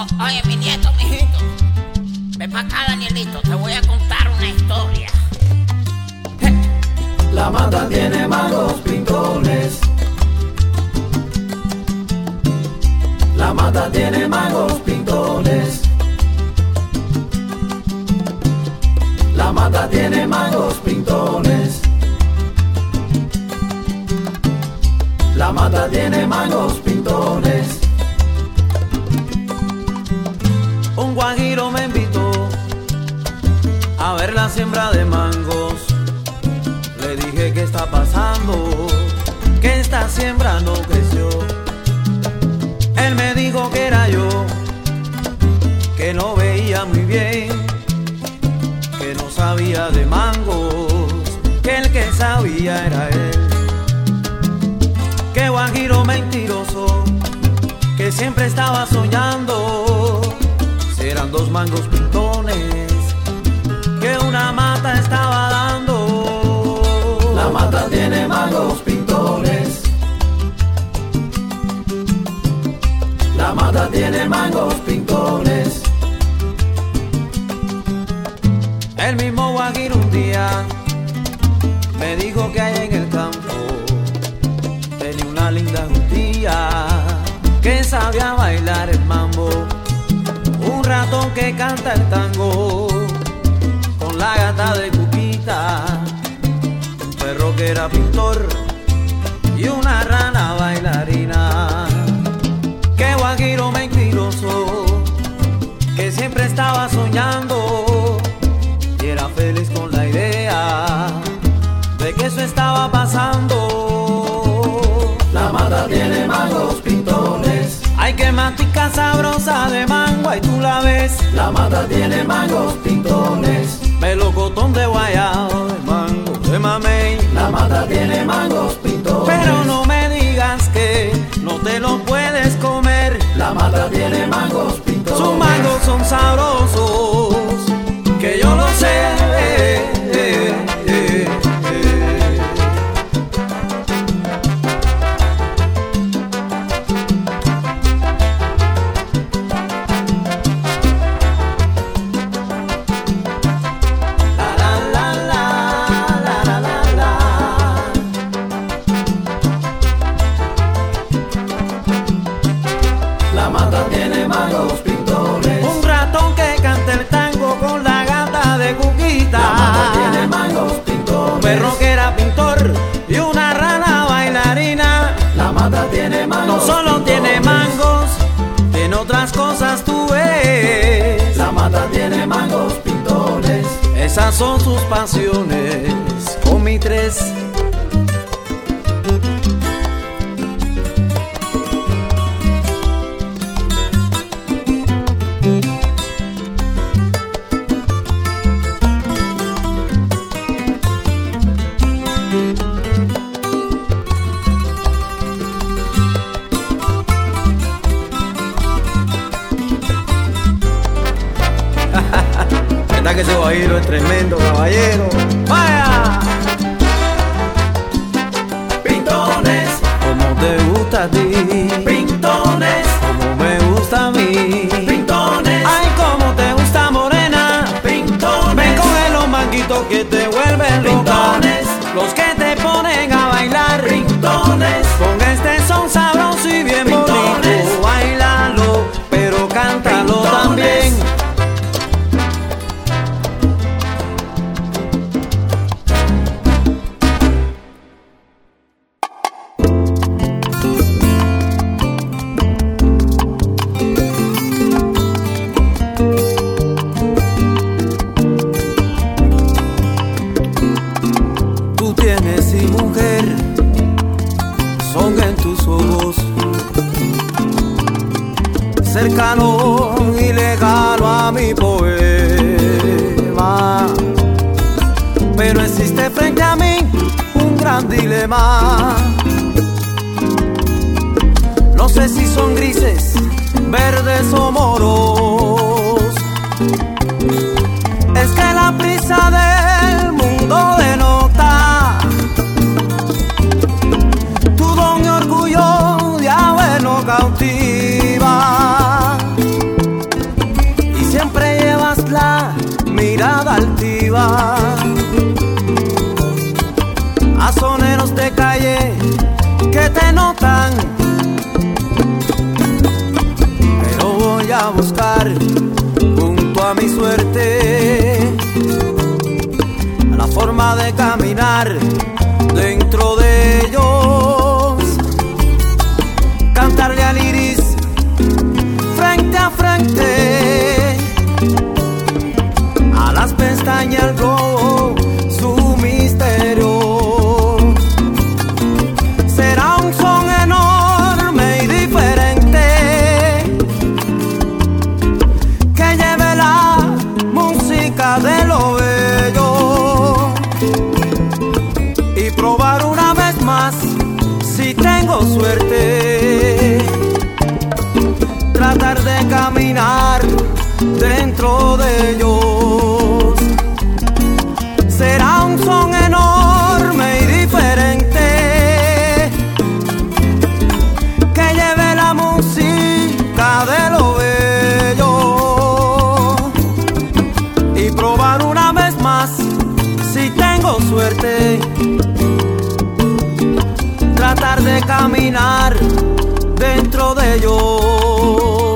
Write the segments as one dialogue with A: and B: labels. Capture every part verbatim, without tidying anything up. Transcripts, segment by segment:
A: O- oye, mi nieto, mijito. Ven para acá, Danielito. Te voy a contar una historia.
B: La mata tiene mangos pintones. La mata tiene mangos pintones. La mata tiene mangos pintones. La mata tiene mangos pintones.
C: Un guajiro me invitó a ver la siembra de mangos. Le dije qué está pasando, que esta siembra no creció. Él me dijo que era yo, que no veía muy bien, que no sabía de mangos, que el que sabía era él. Que guajiro mentiroso, que siempre estaba soñando. Eran dos mangos pintones que una mata estaba dando.
B: La mata tiene mangos pintones. La mata tiene mangos pintones.
C: El mismo guajiro un día me dijo que allá en el campo tenía una linda jutía que sabía bailar el mambo. Un ratón que canta el tango con la gata de Cuquita, un perro que era pintor y una rana bailarina. Que guajiro mentiroso, que siempre estaba soñando y era feliz con la idea de que eso estaba pasando.
B: La mata tiene mangos pintones.
C: Ay, que matica sabrosa de mango, y tú la ves.
B: La mata tiene mangos pintones.
C: Melocotón de guayabo, de mango, de mamey.
B: La mata tiene mangos pintones.
C: Pero no me digas que no te lo puedes comer.
B: La mata tiene mangos pintones.
C: Sus mangos son sabrosos, que yo lo sé. eh, eh, eh, eh.
B: La mata tiene mangos pintones.
C: Un ratón que canta el tango con la gata de Cuquita.
B: La mata tiene mangos pintones.
C: Un perro que era pintor y una rana bailarina.
B: La mata tiene mangos.
C: No solo
B: pintones.
C: tiene mangos, tiene otras cosas tú ves.
B: La mata tiene mangos pintones.
C: Esas son sus pasiones, con mi tres. ¿Verdad que ese guajiro es tremendo, caballero? ¡Vaya!
B: Pintones.
C: Como te gusta a ti,
B: Pintones.
C: como me gusta a mí.
B: Pintones.
C: Ay, como te gusta morena.
B: Pintones.
C: Me coge los manguitos que te vuelven loca.
B: Pintones.
C: Los que te ponen a bailar.
B: Pintones.
C: Con este son sabroso y bien
B: Pintones.
C: bonito. Bailalo, pero cántalo
B: Pintones.
C: también. Tú tienes y mujer son en tus ojos, cercano y lejano a mi poema. Pero existe frente a mí un gran dilema. No sé si son grises, verdes o moros. Es que la prisa del mundo denota tu don y orgullo de habernos cautiva. lugar junto a mi suerte, la forma de caminar dentro de ellos, cantarle al iris frente a frente, a las pestañas el globo, su misterio. Será un son enorme y diferente que lleve la música de lo bello, y probar una vez más, si tengo suerte, tratar de caminar dentro de ellos. Será un son enorme y diferente que lleve la música de lo bello, y probar una vez más, si tengo suerte, tratar de caminar dentro de ellos.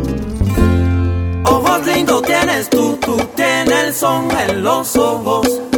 C: Ojos lindos tienes tú, tú tienes el son en los ojos.